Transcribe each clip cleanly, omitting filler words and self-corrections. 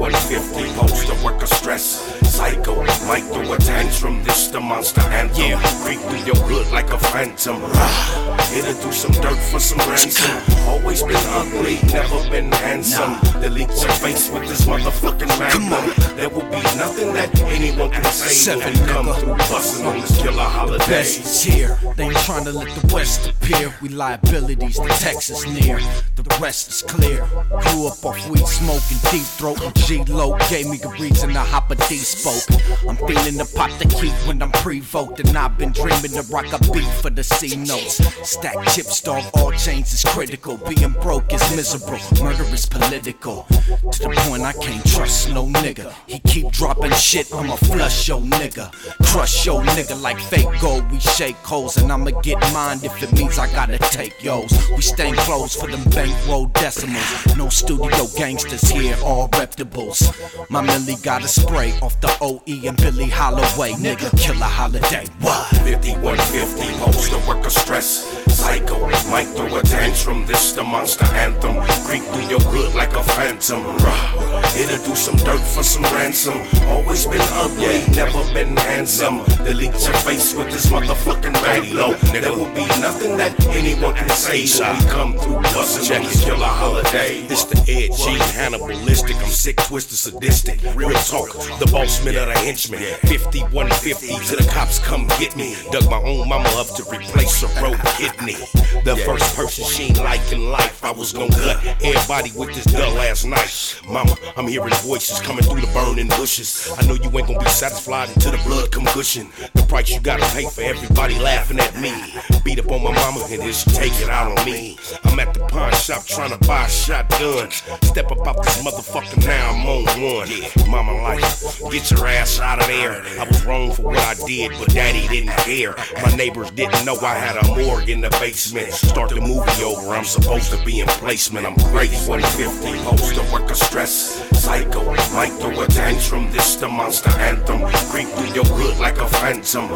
150, poster worker stress. Psycho, might throw a tantrum. This the monster anthem. Creep through your hood like a phantom. It'll do some dirt for some ransom. Always been ugly, never been handsome. Delete your face with this motherfucking magnum. There will be nothing that anyone can say when we come through bustin' on this killer holiday. The best is here. They ain't trying to let the West appear. We liabilities, the Texas near. The rest is clear. Grew up off weed smoking, deep throat and G-Lo gave me a reason to hop a D-spoke. I'm feeling the pop the key when I'm pre-voked, and I've been dreaming to rock a beat for the C notes. Stack chips, dog, all chains is critical. Being broke is miserable, murder is political. To the point I can't trust no nigga. He keep dropping shit, I'ma flush yo nigga. Crush yo nigga like fake gold. We shake holes and I'ma get mine if it means I gotta take yo's. We staying close for them bankroll decimals. No studio gangsters here, all reputables. My Millie got a spray off the OE and Billie Holloway. Nigga, killer holiday. What? 5150, poster worker stress. Psycho, might throw a tantrum. This the monster anthem. Creep through your hood like a phantom. It'll do some dirt for some ransom. Always been ugly, never been handsome. Delete your face with this motherfucking magnum. There will be nothing that anyone can say when we come through bustin' on this killer holiday. It's the Ed G, Hannibalistic. I'm sick, twisted, sadistic. Real talk, the boss man of the henchman. 5150 till the cops come get me. Dug my own mama up to replace a road kidney. The first person she ain't like in life. I was gon' gut everybody with this dull ass knife. Mama, I'm hearing voices coming through the burning bushes. I know you ain't gon' be satisfied until the blood come gushing. The price you gotta pay for everybody laughing at me. Beat up on my mama and then she take it out on me. I'm at the pawn shop trying to buy a shotgun. Step up out this motherfucker, now I'm on one. Mama like, get your ass out of there. I was wrong for what I did, but daddy didn't care. My neighbors didn't know I had a morgue in the basement. Start the movie over, I'm supposed to be in placement. I'm crazy. 150, poster worker stress. Psycho, might throw a tantrum. This the monster anthem. Creep through your hood like a phantom.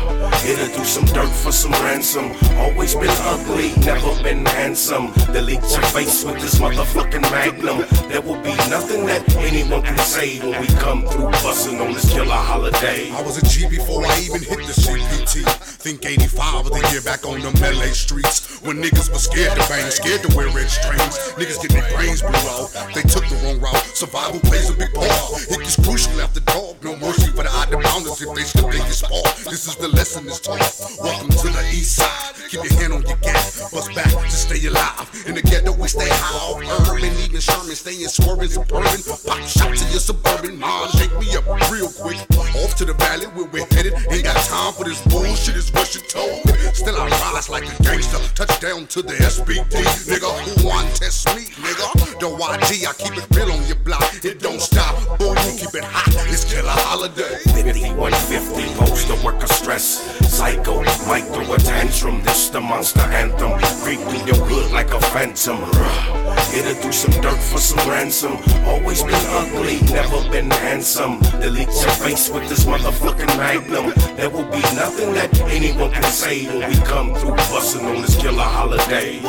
It'll do some dirt for some ransom. Always been ugly, never been handsome. Delete your face with this motherfucking magnum. There will be nothing that anyone can say when we come through bustin' on this killer holiday. I was a G before I even hit the CPT. Think 85 was the year back on them LA streets, when niggas was scared to bang, scared to wear red strings. Niggas get their brains blew out, they took the wrong route. Survival plays a big part. It gets crucial after dog. No mercy for the out-of-bounders if they slip, they get sport. This is the lesson that's taught. Welcome to the east side. Keep your hand on your gas, bust back to stay alive. In the ghetto we stay high off urban, even Sherman staying swerving suburban. Pop shot to your suburban, mom shake me up real quick. Off to the valley where we're headed. Ain't got time for this bullshit, is what you told me. Still I rise like a gangster, touchdown to the SBD. Nigga, who want test me, nigga? The YG, I keep it real on your block. It don't stop, boom, keep it hot. It's killer holiday. 5150, poster worker stress. Psycho, might throw a tantrum. This the monster anthem. Creep through your hood like a phantom. It'll do some dirt for some ransom. Always been ugly, never been handsome. Delete your face with this motherfucking magnum. There will be nothing that anyone can say when we come through bustin' on this killer holiday.